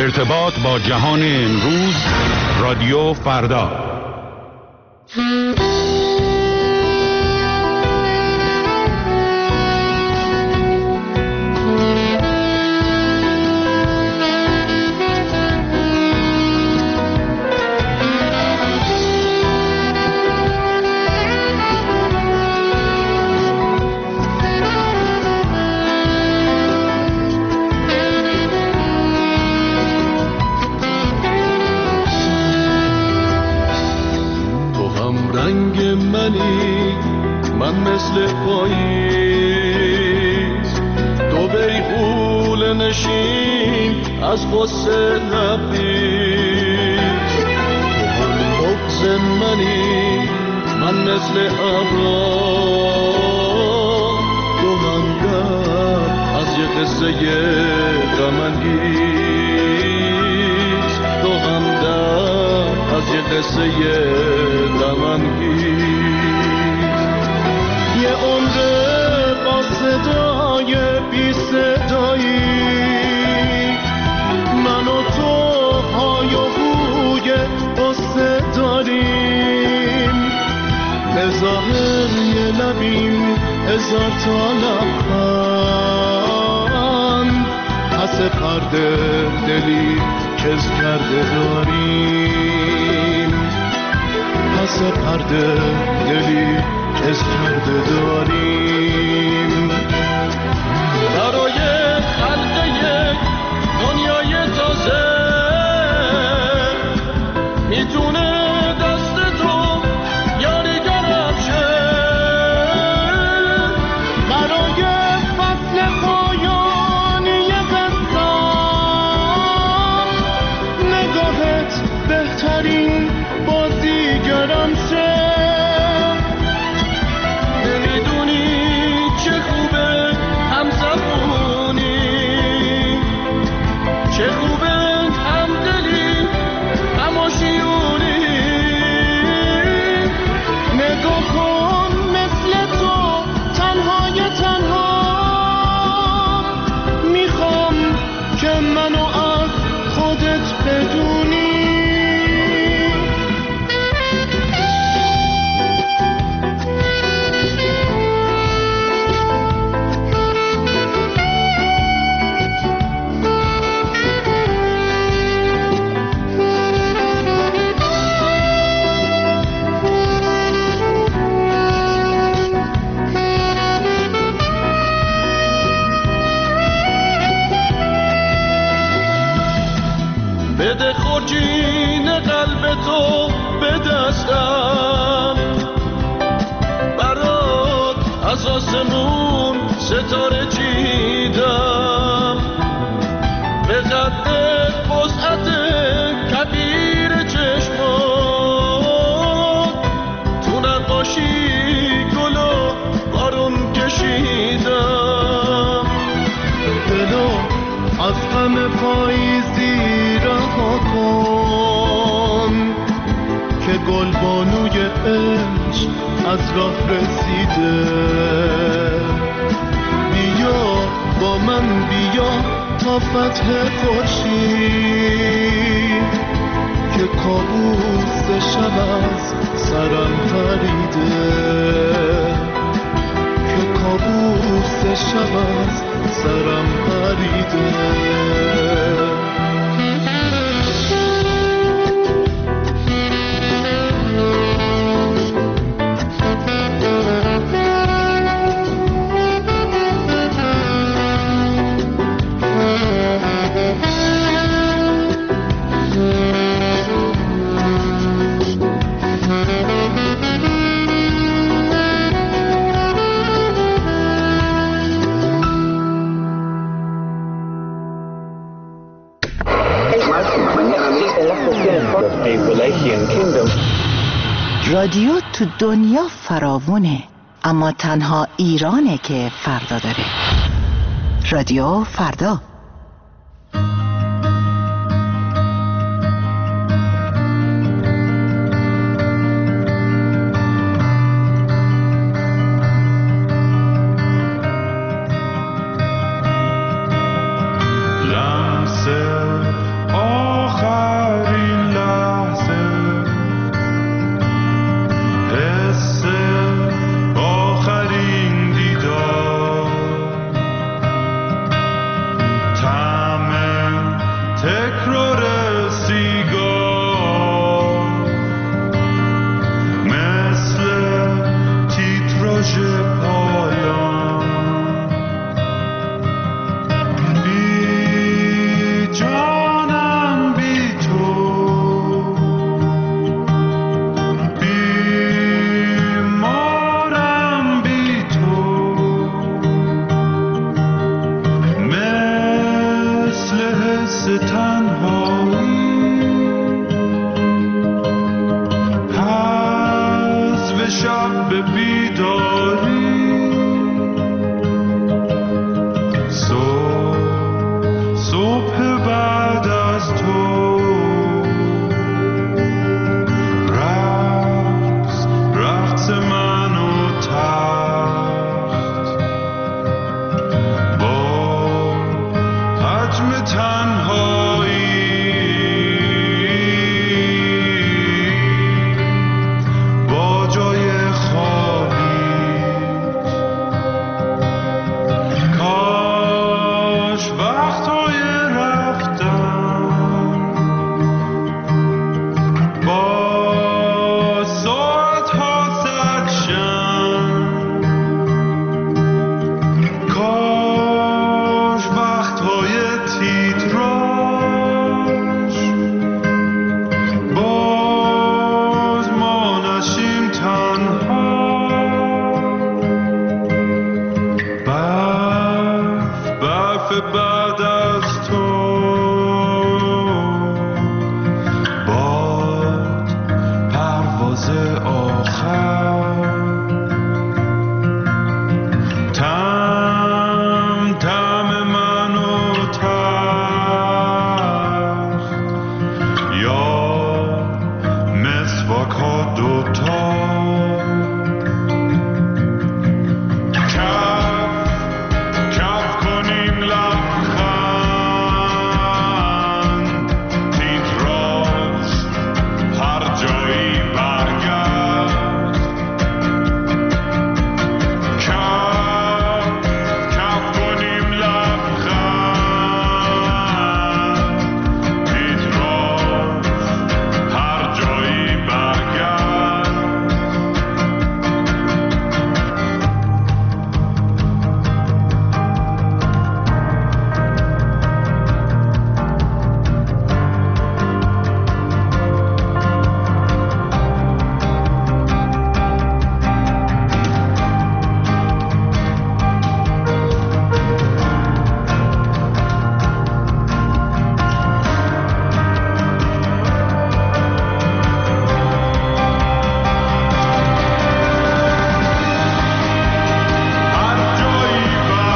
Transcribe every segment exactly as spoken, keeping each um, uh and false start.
ارتباط با جهان امروز، رادیو فردا. من مثل پاییز دو بیغول نشین از غصه لبریز. تو هم بغض منی من مثل ابرام، تو هم در از یه قصه غم انگیز، تو هم در از یه قصه غم انگیز. یه عمره با صدای بی صدایی من و تو های و هوی قصه داریم. به ظاهر یه لبیم هزار تا لبخند، پس پرده دلی کز کرده داریم. پس پرده دلی کز کرده داریم. برای خلق یک دنیای تازه میتونه دست تو یاریگرم شه. برای فصل پایانی قصه نگاهت بهترین بازیگرم شه. چه خوبه همدلی هماشیونی. نگاه کن مثل تو تنهای تنها میخوام که منو از خودت بدونی. بده خورجین قلب تو به دستم، برات از آسمون ستاره چیدم. به قد وسعت کبیر چشمات تو نقاشی گل و بارون کشیدم. دلو از غم پاییزی رها کن که گلبانوی عشق از راه رسیده. بیا با من بیا تا فتح خورشید که کابوس شب از سرم پریده. که کابوس شب از سرم پریده. رادیو تو دنیا فراوونه، اما تنها ایرانه که فردا داره. رادیو فردا. لمس مثل تنهایی حذف شب به بیداری صبح صبح بعد از تو رقص رقص من و تخت با حجم تنهایی با جای خالی کاش وقتهای رفتن با ساعتها زد شن کاش وقتهای تیتراژ باز ما نشیم تنها برف برف بعد از تو باد پرواز آخر تم تم من و تخت یا مسواک ها دوتا کف کف کنیم لبخند تیتراژ هر جایی برگشت کف کف کنیم لبخند تیتراژ هر جایی برگشت هر جایی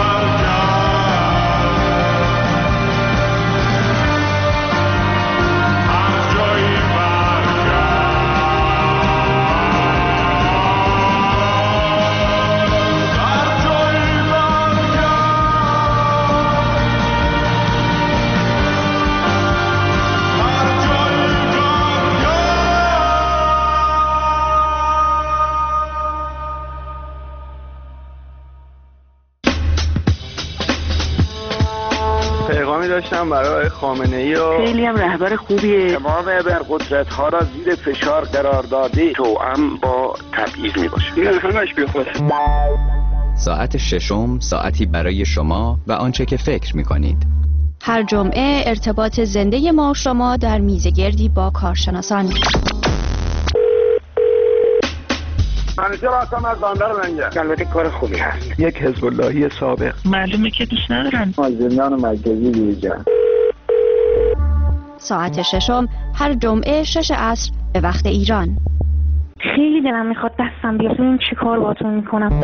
برگشت هر جایی برگشت هر جایی برگشت هر جایی پیغامی داشتم برای خامنه‌ای و خیلی هم رهبر خوبیه. تمام ابرقدرت ها را زیر فشار قرار داده توأم با تبعیض می باشه. این همش بی خود. ساعت ششم ساعتی برای شما و آنچه که فکر می کنید. هر جمعه ارتباط زنده ما و شما در میزگردی با کارشناسان. منیجر هستم از بندر منگه. البته کار خوبی هست. یک حزب اللهی سابق. معلومه که دوست ندارن. از زندان مرکزی بیرجن. ساعت ششم هر جمعه شش عصر به وقت ایران. خیلی دلم میخواد دستم بیاد. این چی کار باتون میکنم؟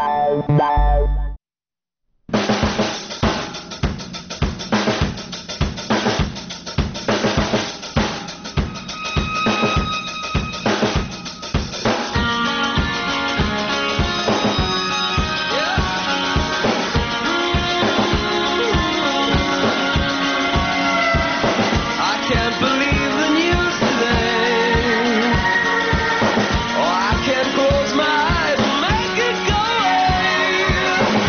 Oh, I can't close my eyes and make it go away.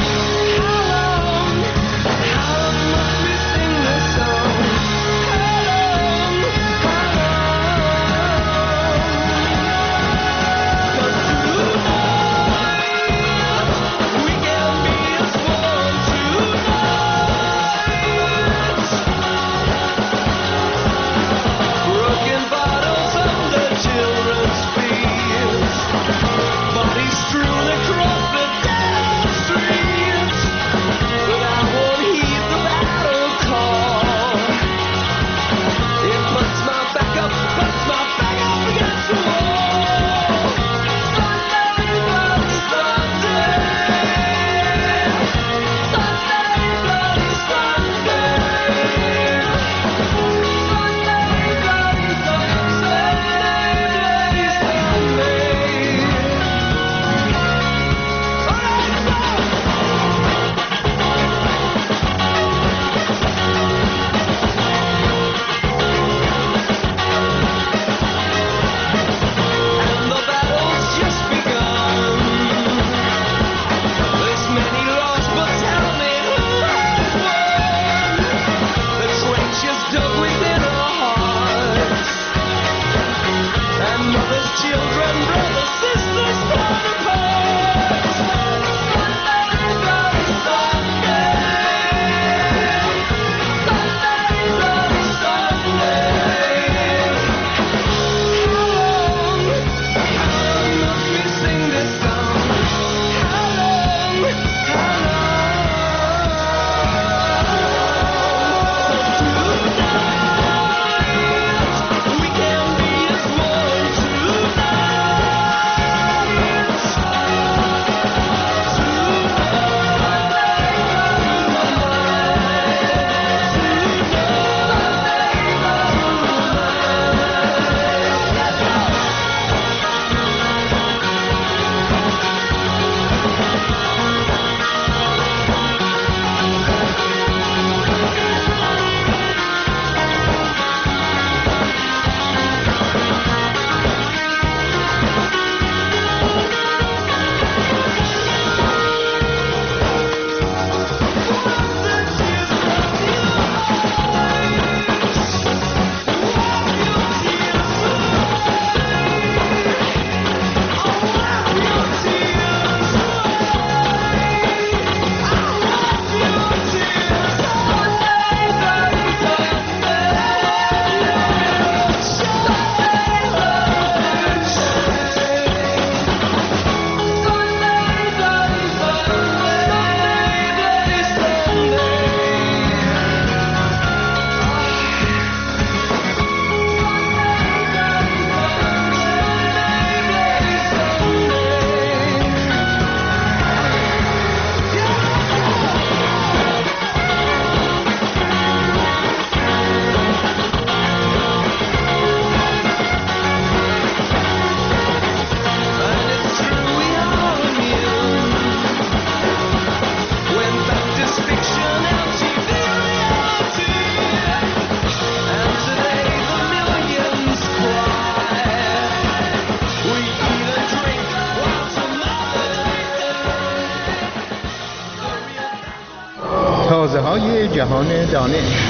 جهان دانش.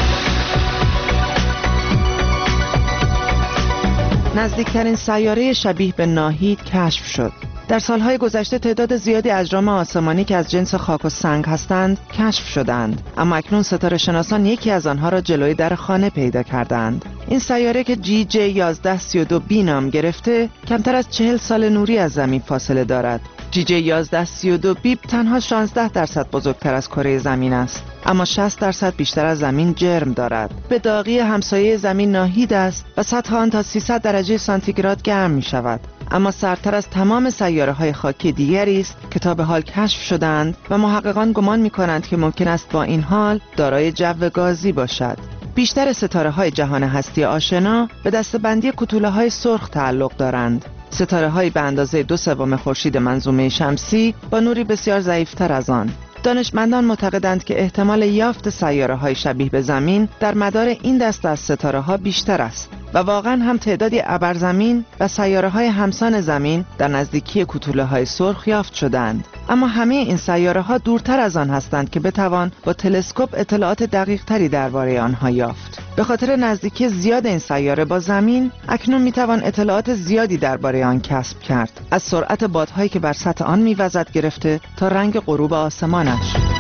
نزدیکترین سیاره شبیه به ناهید کشف شد. در سالهای گذشته تعداد زیادی اجرام آسمانی که از جنس خاک و سنگ هستند کشف شدند، اما اکنون ستاره شناسان یکی از آنها را جلوی در خانه پیدا کردند. این سیاره که جی جی یازده سی و دو بی نام گرفته کمتر از چهل سال نوری از زمین فاصله دارد. جی جی یازده سی و دو بی تنها شانزده درصد بزرگتر از کره زمین است، اما شصت درصد بیشتر از زمین جرم دارد. به داغی همسایه زمین ناهید است و سطح آن تا سیصد درجه سانتیگراد گرم می شود، اما سردتر از تمام سیاره‌های خاکی دیگری است که تا به حال کشف شدند و محققان گمان می‌کنند که ممکن است با این حال دارای جو گازی باشد. بیشتر ستاره‌های جهان هستی آشنا به دسته‌بندی کوتوله‌های سرخ تعلق دارند. ستاره‌هایی به اندازه دو سوم خورشید منظومه شمسی با نوری بسیار ضعیف‌تر از آن. دانشمندان معتقدند که احتمال یافت سیاره‌های شبیه به زمین در مدار این دسته از ستاره‌ها بیشتر است و واقعاً هم تعدادی ابرزمین و سیاره‌های همسان زمین در نزدیکی کوتوله‌های سرخ یافت شدند، اما همه این سیاره‌ها دورتر از آن هستند که بتوان با تلسکوپ اطلاعات دقیق‌تری درباره آنها یافت. به خاطر نزدیکی زیاد این سیاره با زمین، اکنون میتوان اطلاعات زیادی درباره آن کسب کرد، از سرعت بادهایی که بر سطح آن میوزد گرفته تا رنگ غروب آسمانش.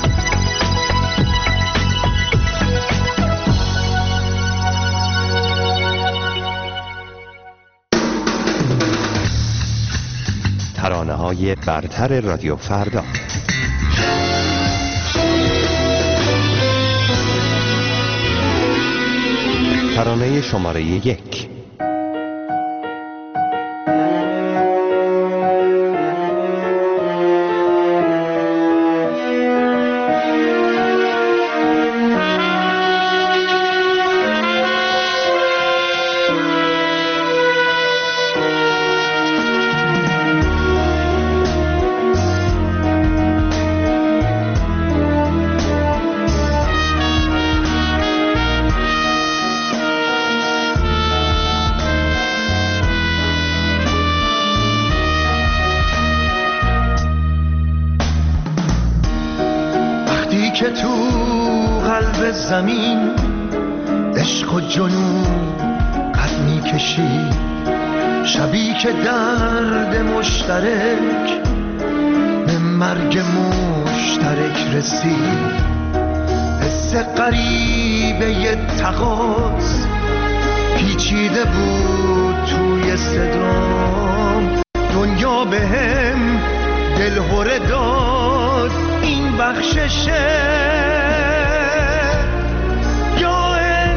ترانه‌های برتر رادیو فردا. ترانه شماره یک. که تو قلب زمین عشق و جنون قد می کشی، شبی که درد مشترک به مرگ مشترک رسید، حس غریبه ی تقاص پیچیده بود توی صدام، دنیا به هم دلهوره داد، این بخششه یا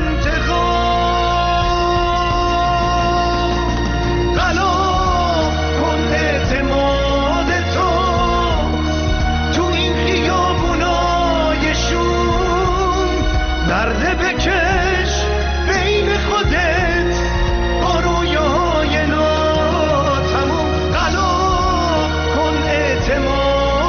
انتقام، غلا کن اعتماد تو تو این خیابونای شوم، درد بکش بین خودت با رویای ناتموم، غلا کن اعتماد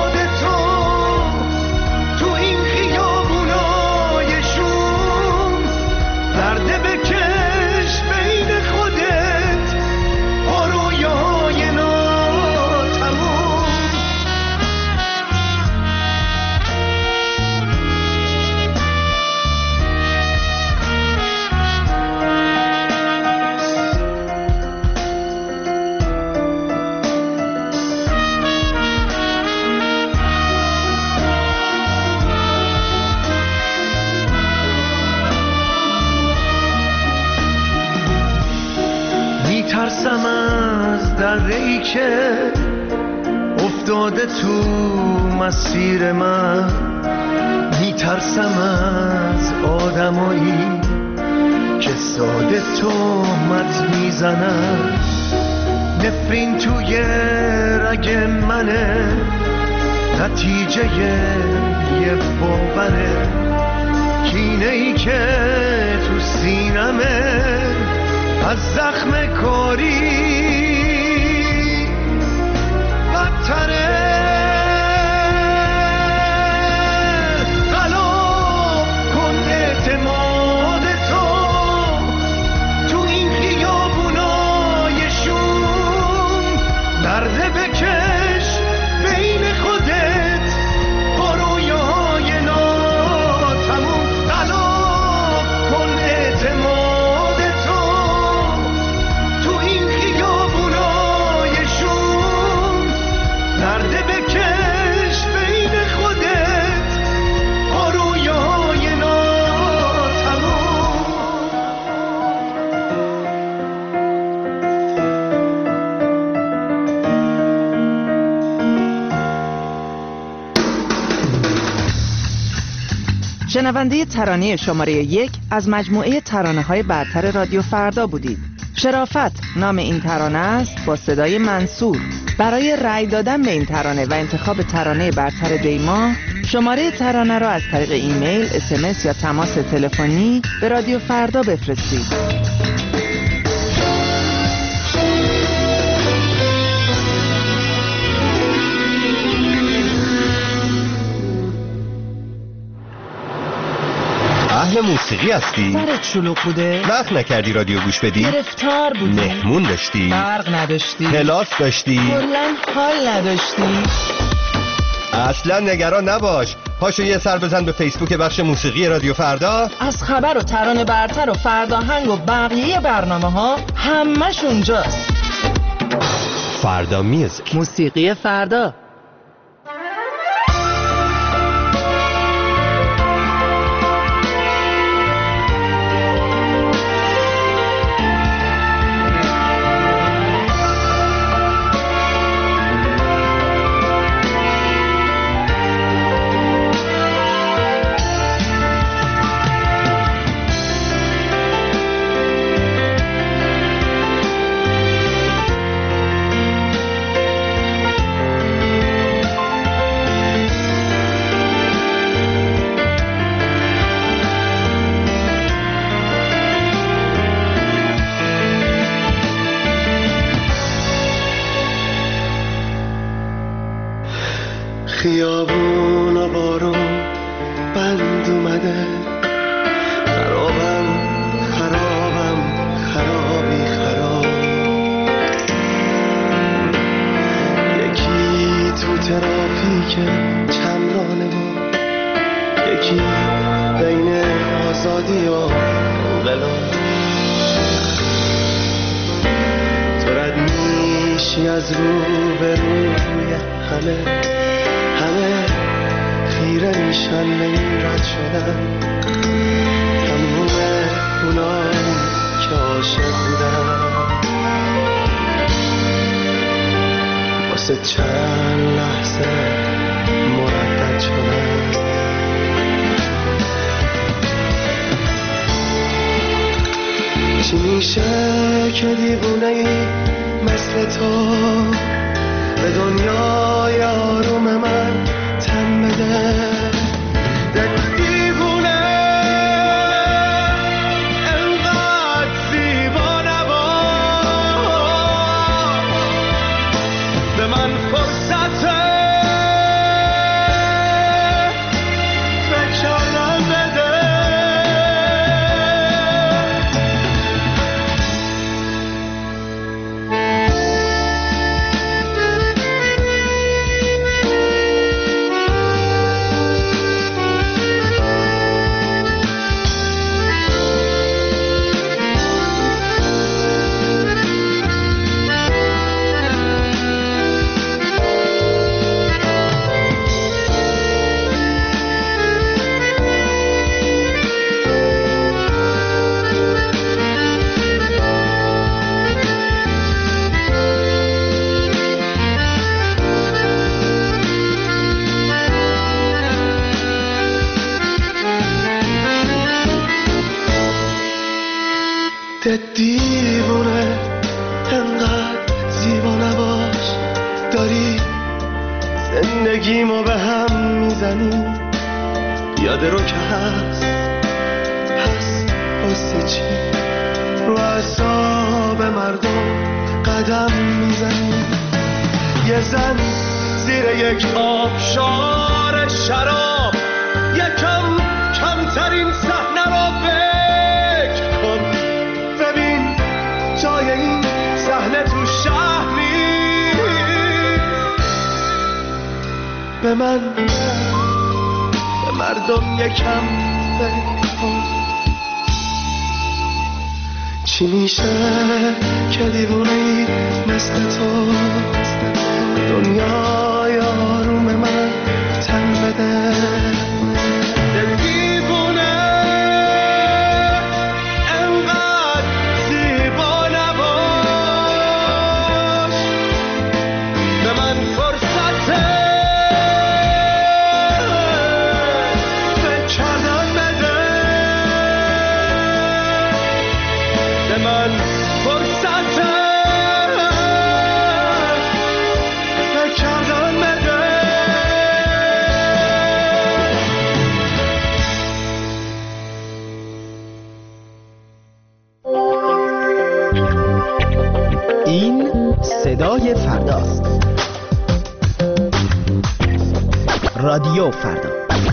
ترسم از دره‌ای که افتاده تو مسیر من، میترسم از آدمایی که ساده تهمت میزنن، نفرین توی رگ منه، نتیجه یه باوره، کینه‌ای که تو سینمه از زخم کاری بدتره، غلا کن اعتماد تو تو این خیابونای شوم، درد بکش بین خودت با رویای ناتموم، شنونده ترانه شماره یک از مجموعه ترانه‌های برتر رادیو فردا بودید. شرافت نام این ترانه است با صدای منصور. برای رأی دادن به این ترانه و انتخاب ترانه برتر دیما، شماره ترانه را از طریق ایمیل، اس ام اس یا تماس تلفنی به رادیو فردا بفرستید. اهل موسیقی هستی؟ سرت شلوغ بوده؟ وقت نکردی رادیو گوش بدی؟ گرفتار بودی؟ مهمون داشتی؟ برق نداشتی؟ کلاس داشتی؟ کلاً حال نداشتی؟ اصلا نگران نباش، پاشو یه سر بزن به فیسبوک بخش موسیقی رادیو فردا. از خبر و ترانه برتر و فرداهنگ و بقیه برنامه ها همش اونجاست. فردا میوزیک، موسیقی فردا. خیابون و بارون بند اومده، خرابم خرابم خرابی خراب. یکی تو ترافیک چمرانه و یکی بین آزادی و انقلاب. تو رد میشی از رو به روی همه، همه خیره میشن به این رد شدن. تموم اونایی که عاشق بودن واسه چند لحظه مردد شدن. چی میشه که دیوونه ای مثل تو به دنیای آروم من تن بده؟ دل دیوونه انقدر زیبا نباش، به من فرصت فکر کردن بده. دیوونه انقدر زیبا نباش، داری زندگیمو به هم میزنی. یاد رو که هست، پس واسه چی رو اعصاب مردم قدم میزنی؟ یه زن زیر یک آبشار شراب یکم کمترین صحنه رو فکر کن. ببین جای این صحنه تو شهر نیست. به من، به مردم یکم فکر کن. چی میشه که دیوونه‌ای مثل تو دنیای آروم من تن بده؟ دل دیوونه انقدر زیبا نباش، به من فرصت فکر کردن بده. صدای فرداست. رادیو فردا.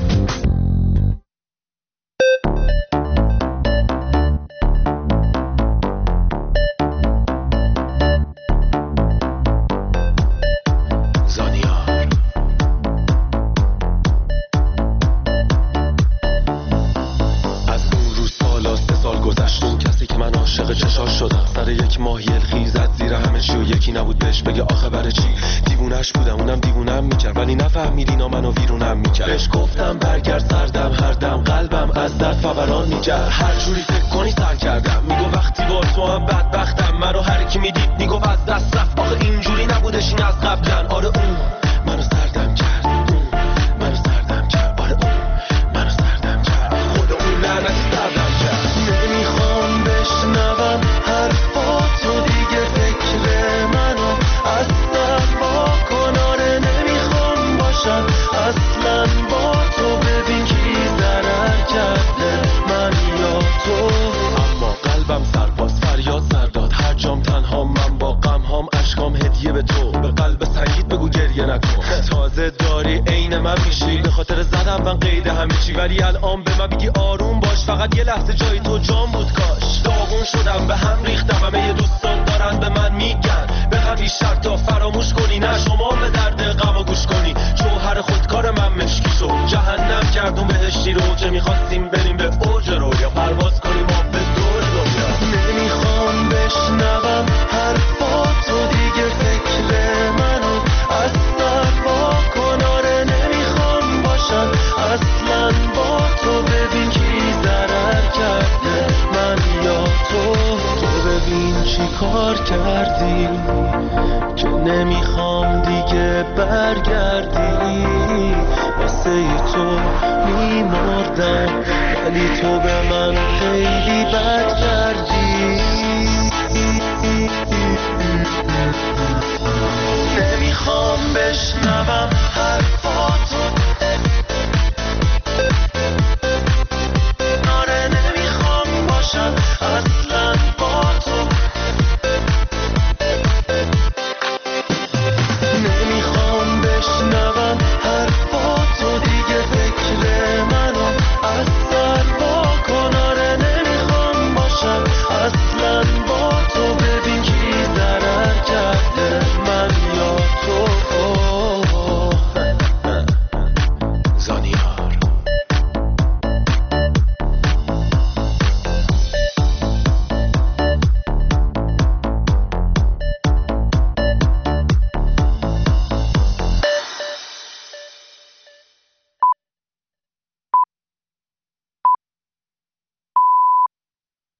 هر جوری فکر کنی سر کردم میگو وقتی با تو هم بدبختم منو هر کی میدید میگو از دست رفت آخه اینجوری نبودش این از قبلن آره اون منو سردم کرد اون منو سردم کرد آره اون منو سردم کرد خود اون لعنتی سردم کرد نمیخوام بشنوم حرفاتو دیگه فکر منو اصلا با کناره نمیخوام باشم اصلا با تو ببین کی ضرر کرده من یا تو اما قلبم سرباز فریاد سر داد هر جام تنها من با غم هام اشکام هدیه به تو به قلب سنگیت بگو گریه نکن تازه داری عین من میشی به خاطر زدم من قید همه چی ولی الان به من بگی آروم باش فقط یه لحظه جای تو جام بود کاش داغون شدم به هم ریختم همه یه دوستان دارن به من میگن بخوام بیشتر تا فراموش کنی نه شما به درد غم گوش کنی جوهر خودکار من مشکی شد جهنم کردم بهشتی رو که میخواستیم بریم به اوج رو یا پرواز کنیم ما به دور دنیا نمیخوام بشنوم حرفاتو دیگه فکر منو اصلا با کناره نمیخوام باشم اصلا با تو ببین کی ضرر کرده من یا تو تو ببین چی کار کردی که نمیخوام دیگه برگردی واسه ای تو میمردم ولی تو به من خیلی بر